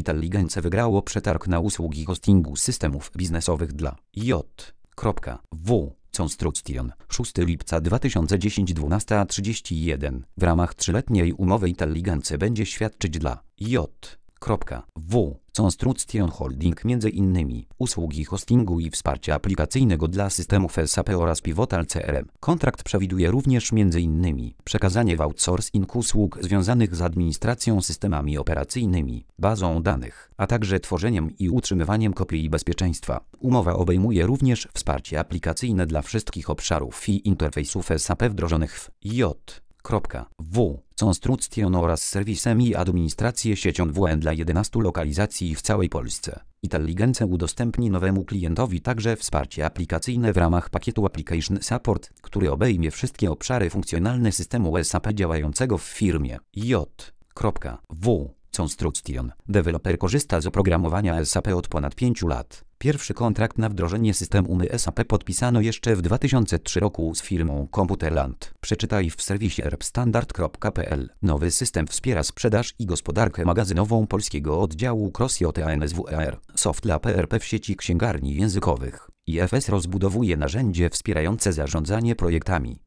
Intelligence wygrało przetarg na usługi hostingu systemów biznesowych dla J.W. Construction. 6 lipca 2010 12:31. W ramach 3-letniej umowy Intelligence będzie świadczyć dla J.W. Construction Holding m.in. usługi hostingu i wsparcia aplikacyjnego dla systemów SAP oraz Pivotal CRM. Kontrakt przewiduje również m.in. przekazanie w outsourcing usług związanych z administracją systemami operacyjnymi, bazą danych, a także tworzeniem i utrzymywaniem kopii bezpieczeństwa. Umowa obejmuje również wsparcie aplikacyjne dla wszystkich obszarów i interfejsów SAP wdrożonych w J.W. Construction oraz serwisem i administrację siecią WN dla 11 lokalizacji w całej Polsce. Intelligence udostępni nowemu klientowi także wsparcie aplikacyjne w ramach pakietu Application Support, który obejmie wszystkie obszary funkcjonalne systemu SAP działającego w firmie J.W. Construction. Deweloper korzysta z oprogramowania SAP od ponad 5 lat. Pierwszy kontrakt na wdrożenie systemu SAP podpisano jeszcze w 2003 roku z firmą Computerland. Przeczytaj w serwisie erbstandard.pl. Nowy system wspiera sprzedaż i gospodarkę magazynową polskiego oddziału Cross-JANSWER Softlab ERP w sieci księgarni językowych. IFS rozbudowuje narzędzie wspierające zarządzanie projektami.